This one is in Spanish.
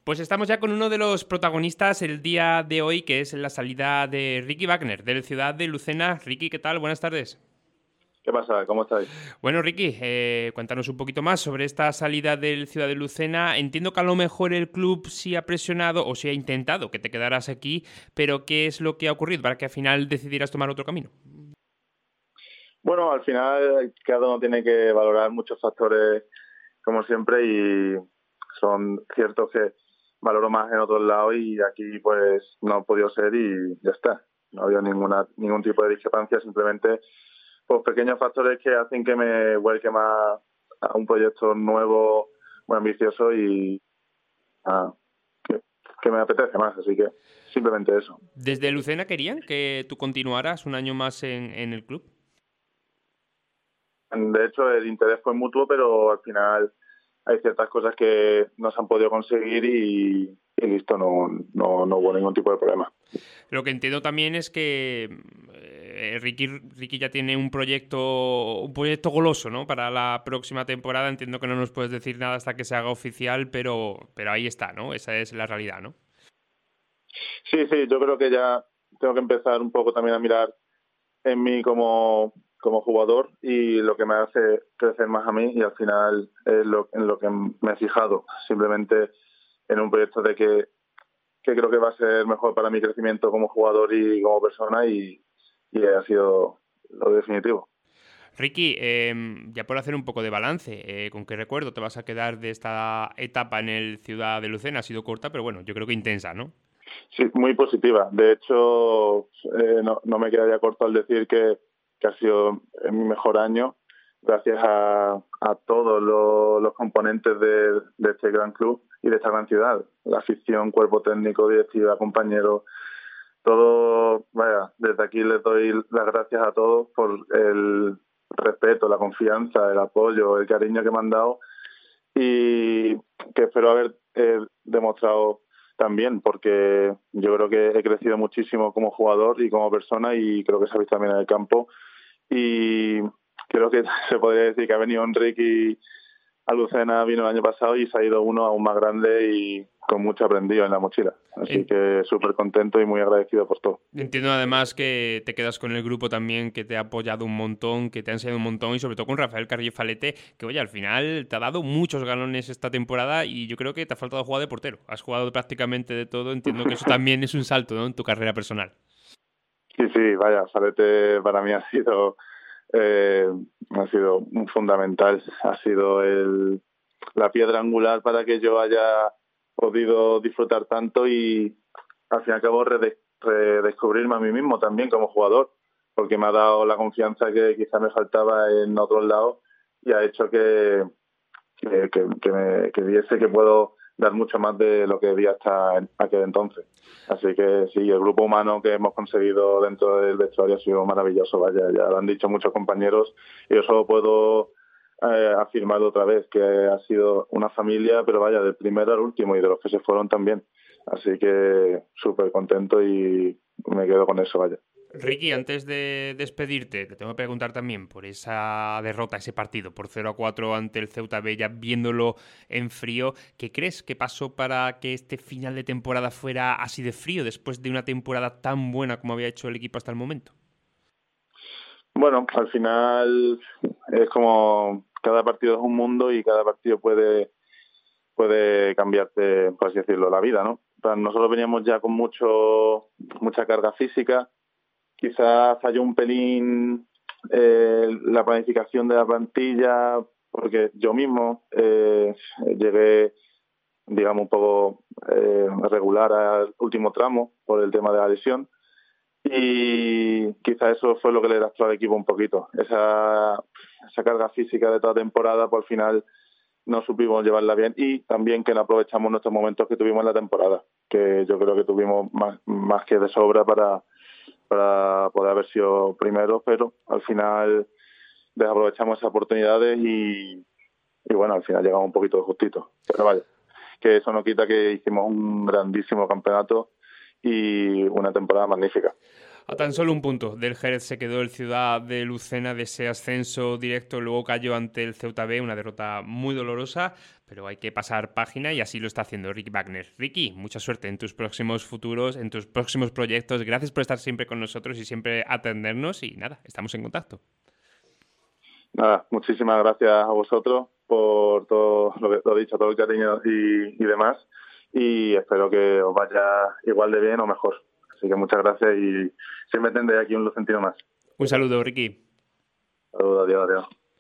Pues estamos ya con uno de los protagonistas el día de hoy, que es la salida de Ricky Wagner, del Ciudad de Lucena. Ricky, ¿qué tal? Buenas tardes. ¿Qué pasa? ¿Cómo estáis? Bueno, Ricky, cuéntanos un poquito más sobre esta salida del Ciudad de Lucena. Entiendo que a lo mejor el club sí ha presionado o sí ha intentado que te quedaras aquí, pero ¿qué es lo que ha ocurrido para que al final decidieras tomar otro camino? Bueno, al final cada uno tiene que valorar muchos factores, como siempre, y son ciertos que valoro más en otros lados y aquí pues no ha podido ser y ya está. No ha habido ningún tipo de discrepancia, simplemente pues pequeños factores que hacen que me vuelque más a un proyecto nuevo, muy ambicioso y ah, que, que me apetece más, así que simplemente eso. ¿Desde Lucena querían que tú continuaras un año más en el club? De hecho, el interés fue mutuo, pero al final hay ciertas cosas que no se han podido conseguir y listo, no hubo ningún tipo de problema. Lo que entiendo también es que Ricky ya tiene un proyecto goloso, ¿no? Para la próxima temporada. Entiendo que no nos puedes decir nada hasta que se haga oficial, pero ahí está, ¿no? Esa es la realidad, ¿no? Sí, yo creo que ya tengo que empezar un poco también a mirar en mí como jugador y lo que me hace crecer más a mí y al final es en lo que me he fijado, simplemente en un proyecto que creo que va a ser mejor para mi crecimiento como jugador y como persona y ha sido lo definitivo. Ricky, ya por hacer un poco de balance, ¿con qué recuerdo te vas a quedar de esta etapa en el Ciudad de Lucena? Ha sido corta, pero bueno, yo creo que intensa, ¿no? Sí, muy positiva. De hecho, no me quedaría corto al decir que ha sido mi mejor año gracias a todos los componentes de este gran club y de esta gran ciudad. La afición, cuerpo técnico, directiva, compañeros, todo, vaya, desde aquí les doy las gracias a todos por el respeto, la confianza, el apoyo, el cariño que me han dado y que espero haber demostrado también, porque yo creo que he crecido muchísimo como jugador y como persona y creo que se ha visto también en el campo y creo que se podría decir que ha venido Enrique a Lucena, vino el año pasado y se ha ido uno aún más grande y con mucho aprendido en la mochila. Así En- que súper contento y muy agradecido por todo. Entiendo además que te quedas con el grupo también, que te ha apoyado un montón, que te ha enseñado un montón y sobre todo con Rafael Carrillo Falete, que oye, al final te ha dado muchos galones esta temporada y yo creo que te ha faltado jugar de portero. Has jugado prácticamente de todo, entiendo que eso también es un salto, ¿no? En tu carrera personal. Sí, vaya, Falete para mí eh, ha sido un fundamental, ha sido la piedra angular para que yo haya podido disfrutar tanto y al fin y al cabo redescubrirme a mí mismo también como jugador, porque me ha dado la confianza que quizá me faltaba en otros lados y ha hecho que viese que puedo dar mucho más de lo que vi hasta aquel entonces. Así que sí, el grupo humano que hemos conseguido dentro del vestuario ha sido maravilloso, vaya, ya lo han dicho muchos compañeros y yo solo puedo afirmarlo otra vez, que ha sido una familia, pero vaya, del primero al último y de los que se fueron también. Así que súper contento y me quedo con eso, vaya. Ricky, antes de despedirte, te tengo que preguntar también por esa derrota, ese partido por 0-4 ante el Ceuta B, ya viéndolo en frío. ¿Qué crees que pasó para que este final de temporada fuera así de frío después de una temporada tan buena como había hecho el equipo hasta el momento? Bueno, al final es como cada partido es un mundo y cada partido puede cambiarte, por así decirlo, la vida, ¿no? Nosotros veníamos ya con mucha carga física, quizás falló un pelín la planificación de la plantilla, porque yo mismo llegué, digamos, un poco regular al último tramo por el tema de la lesión y quizás eso fue lo que le lastró al equipo un poquito. Esa carga física de toda temporada, por final no supimos llevarla bien y también que no aprovechamos nuestros momentos que tuvimos en la temporada, que yo creo que tuvimos más que de sobra para poder haber sido primeros, pero al final desaprovechamos esas oportunidades y bueno, al final llegamos un poquito justito. Pero vaya, que eso no quita que hicimos un grandísimo campeonato y una temporada magnífica. A tan solo un punto del Jerez se quedó el Ciudad de Lucena de ese ascenso directo, luego cayó ante el Ceuta B, una derrota muy dolorosa, pero hay que pasar página y así lo está haciendo Ricky Wagner. Ricky, mucha suerte en tus próximos futuros, en tus próximos proyectos. Gracias por estar siempre con nosotros y siempre atendernos y nada, estamos en contacto. Nada, muchísimas gracias a vosotros por todo lo dicho, todo el cariño y demás, y espero que os vaya igual de bien o mejor. Así que muchas gracias y siempre tendré aquí un lucentino más. Un saludo, Ricky. Saludos, adiós, adiós.